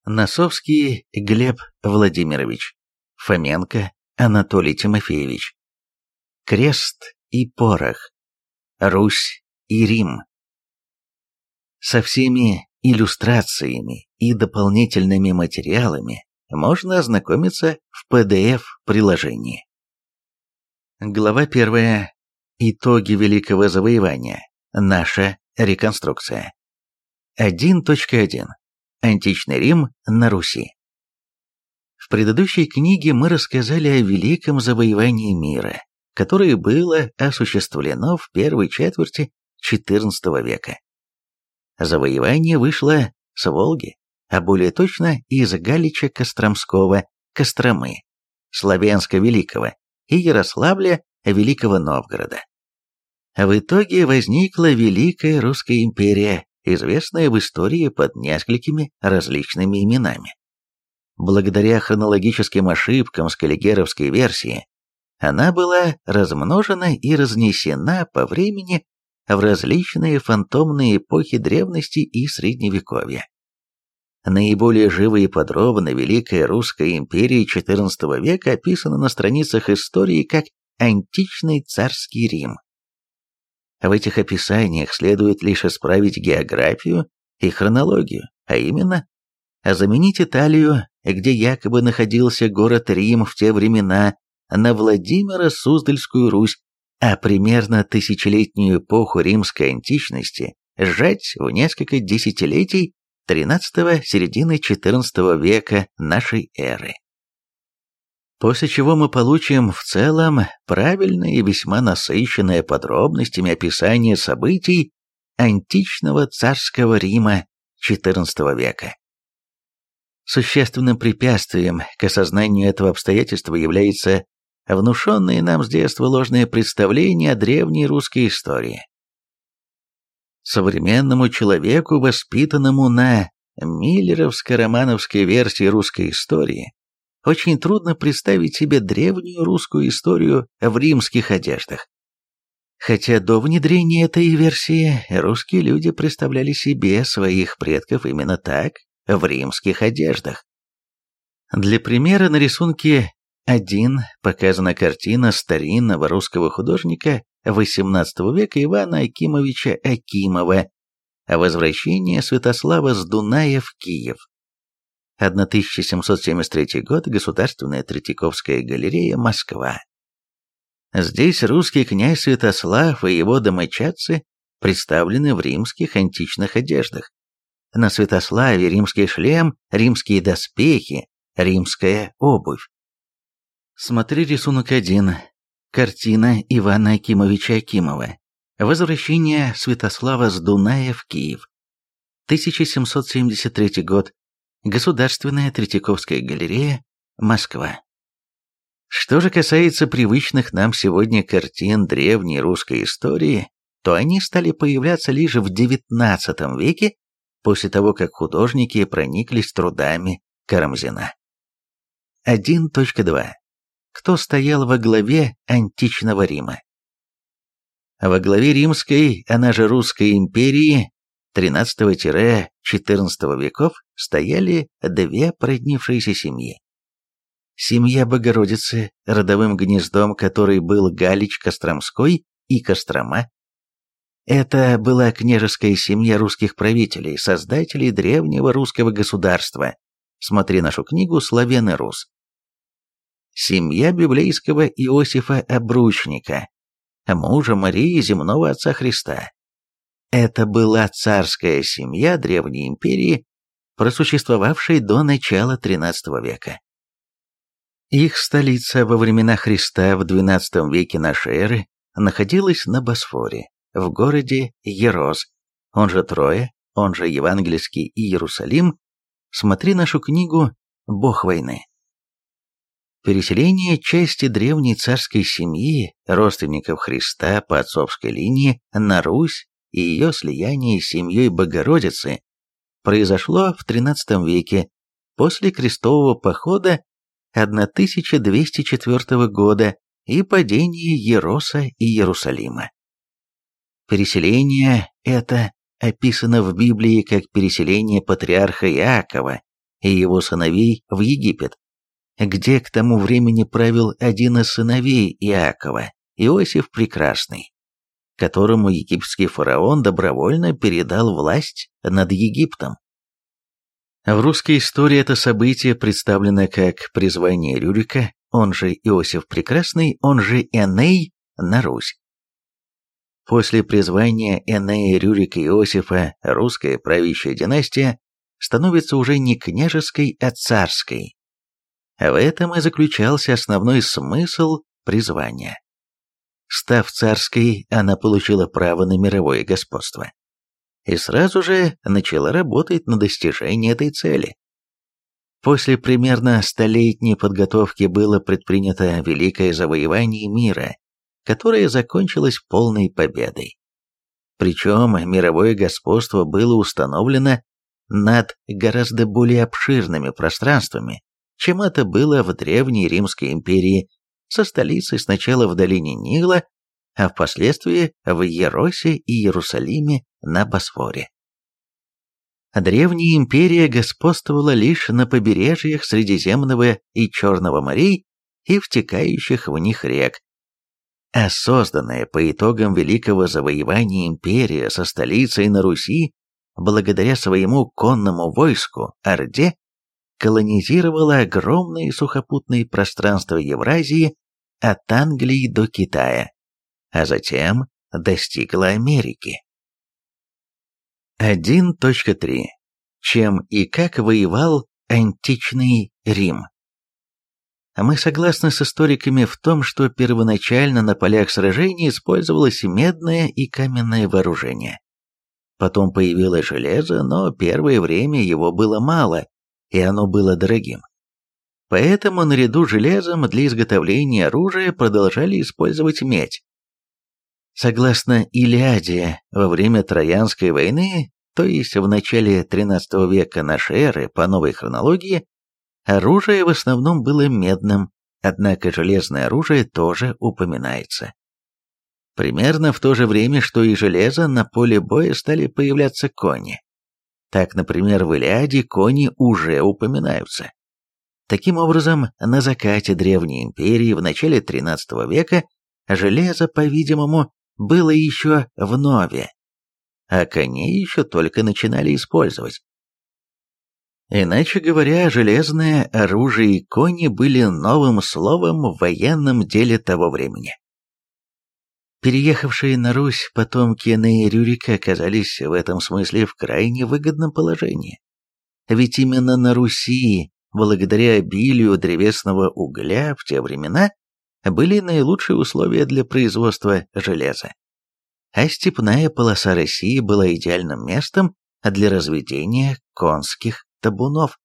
Носовский Глеб Владимирович, Фоменко Анатолий Тимофеевич. Крест и порох. Русь и Рим. Со всеми иллюстрациями и дополнительными материалами можно ознакомиться в PDF-приложении. Глава 1. Итоги Великого Завоевания. Наша реконструкция. 1.1. Античный Рим на Руси. В предыдущей книге мы рассказали о великом завоевании мира, которое было осуществлено в первой четверти XIV века. Завоевание вышло с Волги, а более точно из Галича Костромского, Костромы, Славянска Великого и Ярославля Великого Новгорода. В итоге возникла Великая Русская империя, известная в истории под несколькими различными именами. Благодаря хронологическим ошибкам скаллигеровской версии, она была размножена и разнесена по времени в различные фантомные эпохи древности и средневековья. Наиболее живо и подробно Великая Русская империя XIV века описана на страницах истории как античный царский Рим. В этих описаниях следует лишь исправить географию и хронологию, а именно заменить Италию, где якобы находился город Рим в те времена, на Владимиро-Суздальскую Русь, а примерно тысячелетнюю эпоху римской античности сжать в несколько десятилетий XIII – середины XIV века нашей эры. После чего мы получим в целом правильное и весьма насыщенное подробностями описание событий античного царского Рима XIV века. Существенным препятствием к осознанию этого обстоятельства является внушенное нам с детства ложное представление о древней русской истории. Современному человеку, воспитанному на миллеровско-романовской версии русской истории, очень трудно представить себе древнюю русскую историю в римских одеждах. Хотя до внедрения этой версии русские люди представляли себе своих предков именно так, в римских одеждах. Для примера на рисунке 1 показана картина старинного русского художника XVIII века Ивана Акимовича Акимова «Возвращение Святослава с Дуная в Киев». 1773 год, Государственная Третьяковская галерея, Москва. Здесь русский князь Святослав и его домочадцы представлены в римских античных одеждах. На Святославе римский шлем, римские доспехи, римская обувь. Смотри рисунок 1. Картина Ивана Акимовича Акимова. «Возвращение Святослава с Дуная в Киев». 1773 год. Государственная Третьяковская галерея, Москва. Что же касается привычных нам сегодня картин древней русской истории, то они стали появляться лишь в XIX веке, после того, как художники прониклись трудами Карамзина. 1.2. Кто стоял во главе античного Рима? Во главе римской, она же русской империи, XIII-XIV веков стояли две породнившиеся семьи. Семья Богородицы, родовым гнездом которой был Галич Костромской и Кострома. Это была княжеская семья русских правителей, создателей древнего русского государства. Смотри нашу книгу «Славян и Рус». Семья библейского Иосифа Обручника, мужа Марии, земного отца Христа. Это была царская семья Древней империи, просуществовавшей до начала XIII века. Их столица во времена Христа в XII веке нашей эры находилась на Босфоре, в городе Ерос, он же Троя, он же евангельский Иерусалим. Смотри нашу книгу «Бог войны». Переселение части древней царской семьи, родственников Христа по отцовской линии, на Русь и ее слияние с семьей Богородицы произошло в XIII веке после крестового похода 1204 года и падения Ероса и Иерусалима. Переселение это описано в Библии как переселение патриарха Иакова и его сыновей в Египет, где к тому времени правил один из сыновей Иакова, Иосиф Прекрасный, которому египетский фараон добровольно передал власть над Египтом. В русской истории это событие представлено как призвание Рюрика, он же Иосиф Прекрасный, он же Эней, на Русь. После призвания Энея, Рюрика и Иосифа русская правящая династия становится уже не княжеской, а царской. В этом и заключался основной смысл призвания. Став царской, она получила право на мировое господство. И сразу же начала работать на достижение этой цели. После примерно столетней подготовки было предпринято великое завоевание мира, которое закончилось полной победой. Причем мировое господство было установлено над гораздо более обширными пространствами, чем это было в Древней Римской империи, со столицей сначала в долине Нила, а впоследствии в Иеросе и Иерусалиме на Босфоре. Древняя империя господствовала лишь на побережьях Средиземного и Черного морей и втекающих в них рек, а созданная по итогам великого завоевания империя со столицей на Руси, благодаря своему конному войску Орде, колонизировала огромные сухопутные пространства Евразии от Англии до Китая, а затем достигла Америки. 1.3. Чем и как воевал античный Рим? Мы согласны с историками в том, что первоначально на полях сражений использовалось медное и каменное вооружение. Потом появилось железо, но первое время его было мало, и оно было дорогим. Поэтому наряду с железом для изготовления оружия продолжали использовать медь. Согласно Илиаде, во время Троянской войны, то есть в начале XIII века нашей эры по новой хронологии, оружие в основном было медным, однако железное оружие тоже упоминается. Примерно в то же время, что и железо, на поле боя стали появляться кони. Так, например, в Илиаде кони уже упоминаются. Таким образом, на закате Древней империи в начале XIII века железо, по-видимому, было еще в нове, а коней еще только начинали использовать. Иначе говоря, железное оружие и кони были новым словом в военном деле того времени. Переехавшие на Русь потомки Энея и Рюрика оказались в этом смысле в крайне выгодном положении. Ведь именно на Руси, благодаря обилию древесного угля в те времена, были наилучшие условия для производства железа. А степная полоса России была идеальным местом для разведения конских табунов.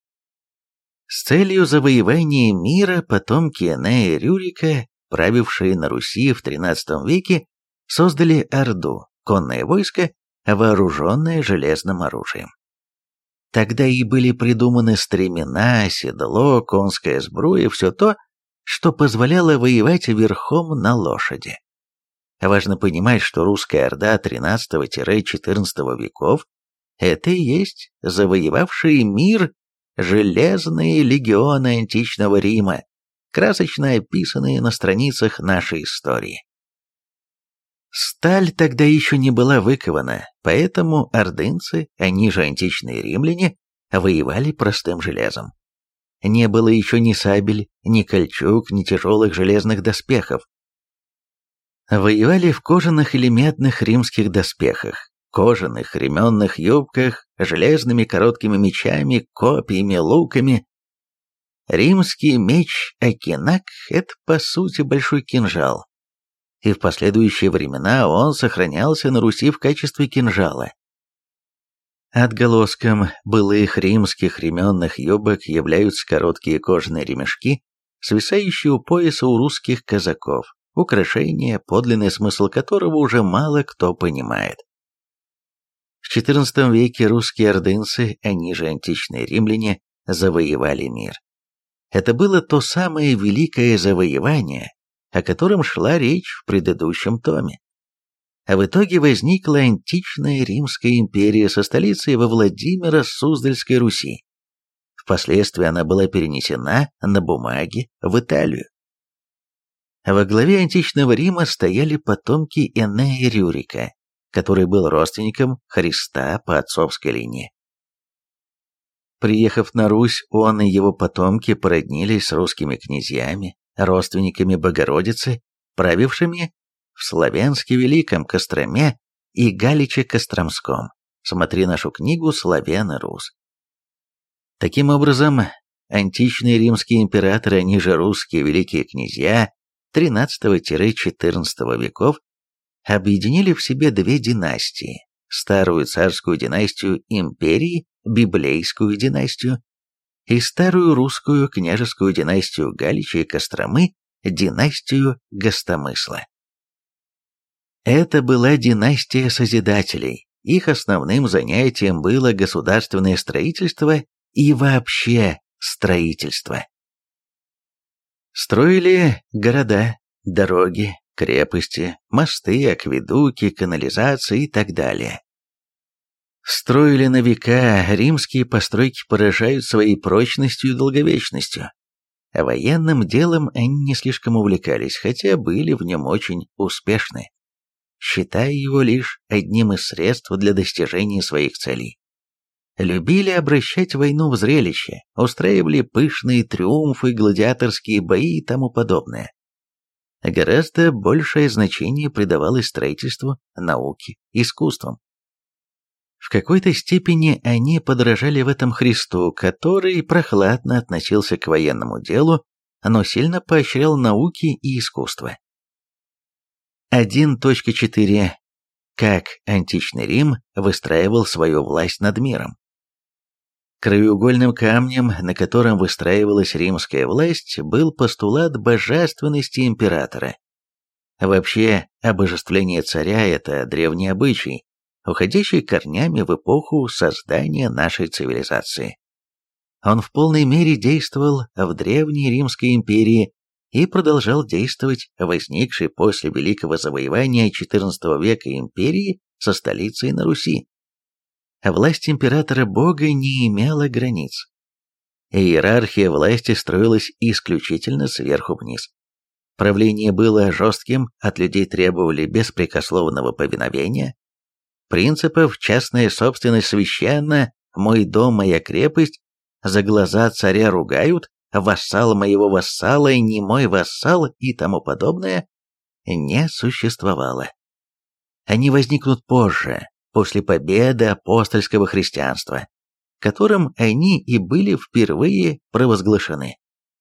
С целью завоевания мира потомки Энея и Рюрика, правившие на Руси в XIII веке, создали Орду, конное войско, вооруженное железным оружием. Тогда и были придуманы стремена, седло, конская сбруя, все то, что позволяло воевать верхом на лошади. Важно понимать, что русская орда XIII-XIV веков – это и есть завоевавшие мир железные легионы античного Рима, красочно описанные на страницах нашей истории. Сталь тогда еще не была выкована, поэтому ордынцы, они же античные римляне, воевали простым железом. Не было еще ни сабель, ни кольчуг, ни тяжелых железных доспехов. Воевали в кожаных или медных римских доспехах, кожаных ременных юбках, железными короткими мечами, копьями, луками. Римский меч Акинак – это по сути большой кинжал, и в последующие времена он сохранялся на Руси в качестве кинжала. Отголоском былых римских ременных юбок являются короткие кожаные ремешки, свисающие у пояса у русских казаков, украшение, подлинный смысл которого уже мало кто понимает. В XIV веке русские ордынцы, они же античные римляне, завоевали мир. Это было то самое великое завоевание, о котором шла речь в предыдущем томе. А в итоге возникла античная Римская империя со столицей во Владимира Суздальской Руси. Впоследствии она была перенесена на бумаге в Италию. Во главе античного Рима стояли потомки Энея Рюрика, который был родственником Христа по отцовской линии. Приехав на Русь, он и его потомки породнились с русскими князьями, родственниками Богородицы, правившими в Славянске Великом, Костроме и Галиче Костромском. Смотри нашу книгу «Славян и Рус». Таким образом, античные римские императоры, они же русские великие князья XIII-XIV веков, объединили в себе две династии: старую царскую династию империи, библейскую династию, и старую русскую княжескую династию Галича и Костромы, династию Гостомысла. Это была династия Созидателей. Их основным занятием было государственное строительство и вообще строительство. Строили города, дороги, крепости, мосты, акведуки, канализации и так далее. Строили на века, римские постройки поражают своей прочностью и долговечностью. А военным делом они не слишком увлекались, хотя были в нем очень успешны, считая его лишь одним из средств для достижения своих целей. Любили обращать войну в зрелище, устраивали пышные триумфы, гладиаторские бои и тому подобное. Гораздо большее значение придавалось строительству, науке, искусствам. В какой-то степени они подражали в этом Христу, который прохладно относился к военному делу, но сильно поощрял науки и искусство. 1.4. Как античный Рим выстраивал свою власть над миром. Краеугольным камнем, на котором выстраивалась римская власть, был постулат божественности императора. Вообще, обожествление царя – это древний обычай, уходящий корнями в эпоху создания нашей цивилизации. Он в полной мере действовал в Древней Римской империи и продолжал действовать в возникшей после Великого завоевания XIV века империи со столицей на Руси. Власть императора-бога не имела границ. Иерархия власти строилась исключительно сверху вниз. Правление было жестким, от людей требовали беспрекословного повиновения. Принципов «частная собственность священна», «мой дом, моя крепость», «за глаза царя ругают», «вассал моего вассала» и «не мой вассал» и тому подобное не существовало. Они возникнут позже, после победы апостольского христианства, которым они и были впервые провозглашены.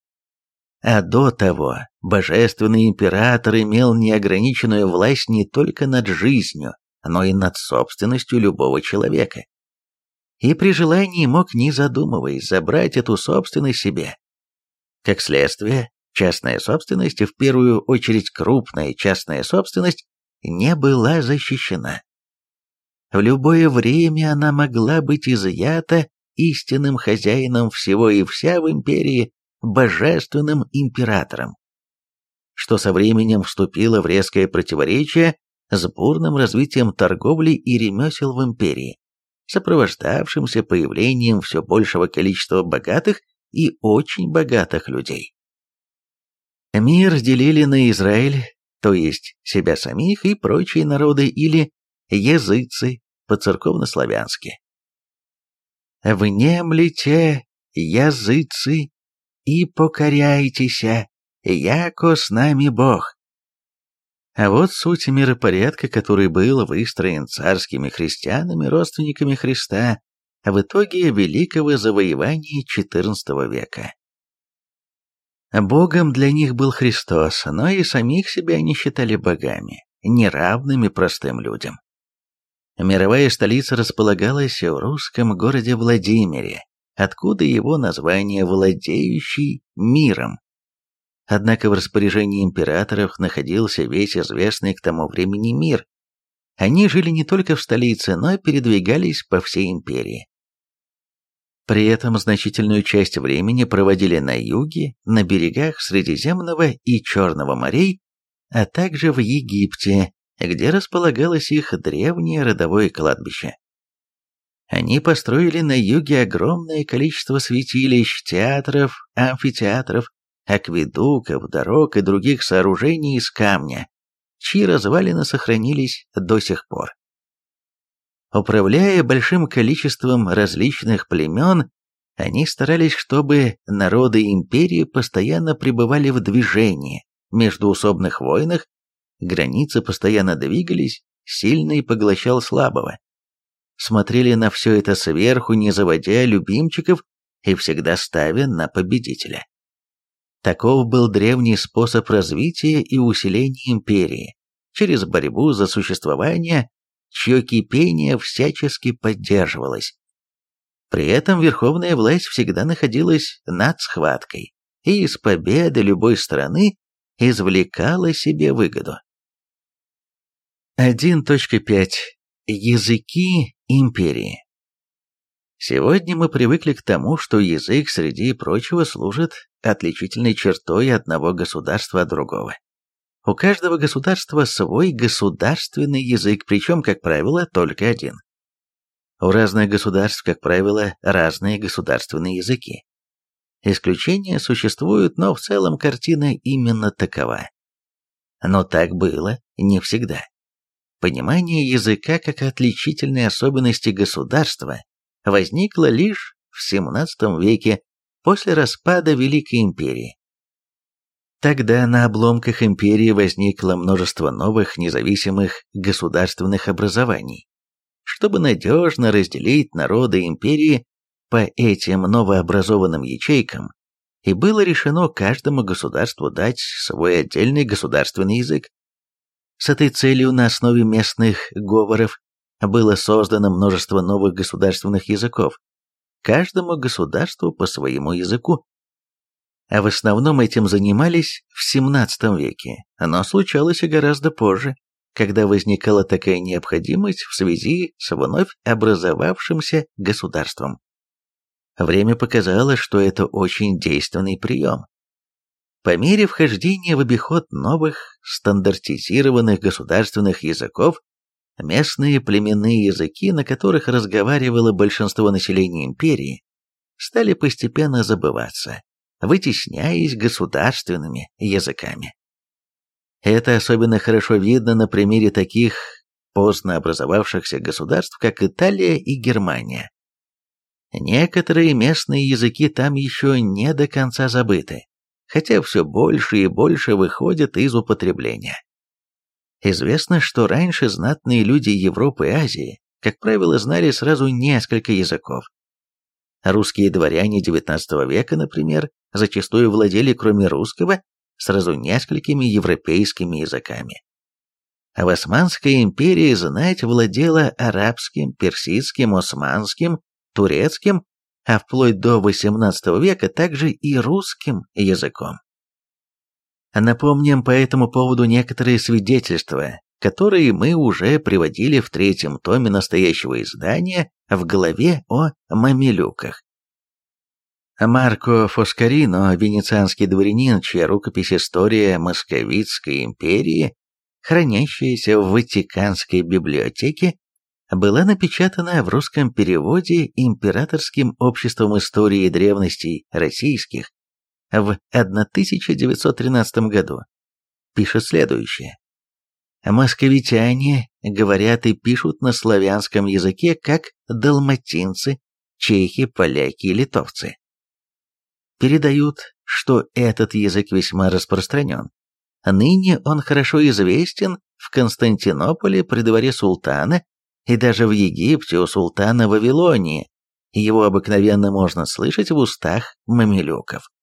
А до того божественный император имел неограниченную власть не только над жизнью, но и над собственностью любого человека. И при желании мог, не задумываясь, забрать эту собственность себе. Как следствие, частная собственность, и в первую очередь крупная частная собственность, не была защищена. В любое время она могла быть изъята истинным хозяином всего и вся в империи, божественным императором, что со временем вступило в резкое противоречие с бурным развитием торговли и ремесел в империи, сопровождавшимся появлением все большего количества богатых и очень богатых людей. Мир делили на Израиль, то есть себя самих, и прочие народы, или языцы по-церковно-славянски. «Внемлите, языцы, и покоряйтеся, яко с нами Бог». А вот суть миропорядка, который был выстроен царскими христианами, родственниками Христа, в итоге великого завоевания XIV века. Богом для них был Христос, но и самих себя они считали богами, неравными простым людям. Мировая столица располагалась в русском городе Владимире, откуда его название «владеющий миром». Однако в распоряжении императоров находился весь известный к тому времени мир. Они жили не только в столице, но и передвигались по всей империи. При этом значительную часть времени проводили на юге, на берегах Средиземного и Черного морей, а также в Египте, где располагалось их древнее родовое кладбище. Они построили на юге огромное количество святилищ, театров, амфитеатров, акведуков, дорог и других сооружений из камня, чьи развалины сохранились до сих пор. Управляя большим количеством различных племен, они старались, чтобы народы империи постоянно пребывали в движении, междоусобных войнах, границы постоянно двигались, сильный поглощал слабого. Смотрели на все это сверху, не заводя любимчиков и всегда ставя на победителя. Таков был древний способ развития и усиления империи, через борьбу за существование, чье кипение всячески поддерживалось. При этом верховная власть всегда находилась над схваткой и из победы любой страны извлекала себе выгоду. 1.5. Языки империи. Сегодня мы привыкли к тому, что язык, среди прочего, служит отличительной чертой одного государства от другого. У каждого государства свой государственный язык, причем, как правило, только один. У разных государств, как правило, разные государственные языки. Исключения существуют, но в целом картина именно такова. Но так было не всегда. Понимание языка как отличительной особенности государства возникло лишь в XVII веке после распада Великой империи. Тогда на обломках империи возникло множество новых независимых государственных образований. Чтобы надежно разделить народы империи по этим новообразованным ячейкам, и было решено каждому государству дать свой отдельный государственный язык. С этой целью на основе местных говоров было создано множество новых государственных языков, каждому государству по своему языку. А в основном этим занимались в XVII веке, но случалось и гораздо позже, когда возникала такая необходимость в связи с вновь образовавшимся государством. Время показало, что это очень действенный прием. По мере вхождения в обиход новых стандартизированных государственных языков, местные племенные языки, на которых разговаривало большинство населения империи, стали постепенно забываться, вытесняясь государственными языками. Это особенно хорошо видно на примере таких поздно образовавшихся государств, как Италия и Германия. Некоторые местные языки там еще не до конца забыты, хотя все больше и больше выходят из употребления. Известно, что раньше знатные люди Европы и Азии, как правило, знали сразу несколько языков. Русские дворяне XIX века, например, зачастую владели, кроме русского, сразу несколькими европейскими языками. В Османской империи знать владела арабским, персидским, османским, турецким, а вплоть до XVIII века также и русским языком. Напомним по этому поводу некоторые свидетельства, которые мы уже приводили в третьем томе настоящего издания в главе о мамилюках. Марко Фоскарино, венецианский дворянин, чья рукопись «История Московитской империи», хранящаяся в Ватиканской библиотеке, была напечатана в русском переводе Императорским обществом истории и древностей российских в 1913 году. Пишет следующее. Московитяне говорят и пишут на славянском языке, как далматинцы, чехи, поляки и литовцы. Передают, что этот язык весьма распространен. Ныне он хорошо известен в Константинополе при дворе султана и даже в Египте у султана Вавилонии. Его обыкновенно можно слышать в устах мамилюков.